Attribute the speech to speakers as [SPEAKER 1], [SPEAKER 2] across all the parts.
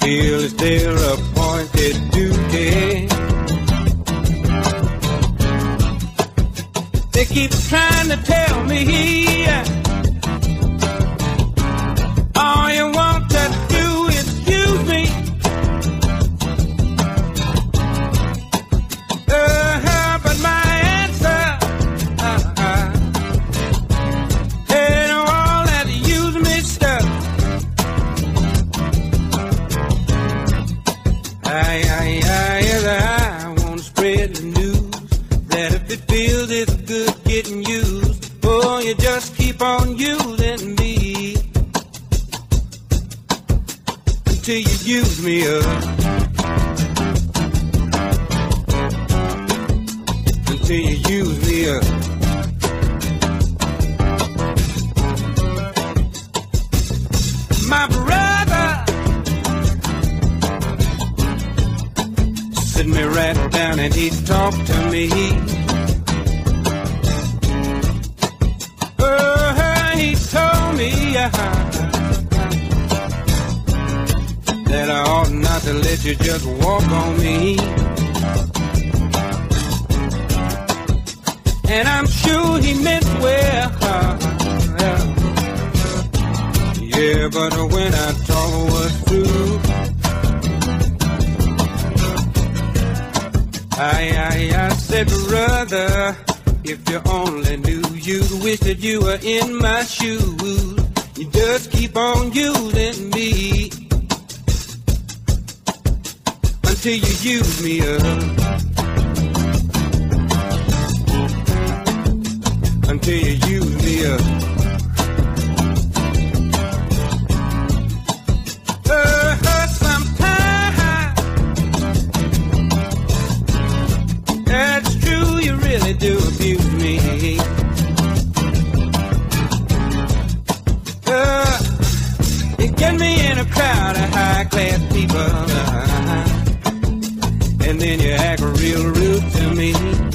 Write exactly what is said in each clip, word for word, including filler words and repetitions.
[SPEAKER 1] fulfill is their appointed duty. They keep trying to tell me all you want to do is use me. Uh, but my answer uh, uh, ain't all that use me stuff. I, I, I, I want to spread the news that if it feels it's good getting used, oh, you just keep on using me until you use me up, until you use me up. My brother sit me right down and he talked to me. Oh, he told me uh, that I ought not to let you just walk on me. And I'm sure he meant well. Uh, yeah, but when I talk was through, I, I, I said, brother, if you only knew, you'd wish that you were in my shoes. You just keep on using me until you use me up, until you use me up. Uh, sometimes that's true, you really do abuse me. Uh, you get me in a crowd of high-class people, uh, and then you act real rude to me.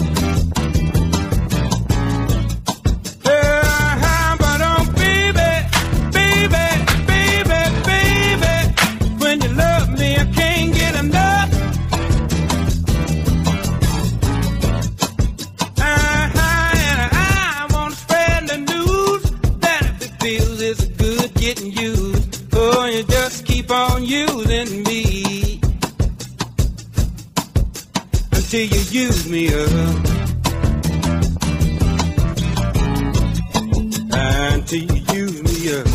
[SPEAKER 1] Uh, but oh, baby, baby, baby, baby, when you love me, I can't get enough. Getting used, oh, you just keep on using me until you use me up, until you use me up.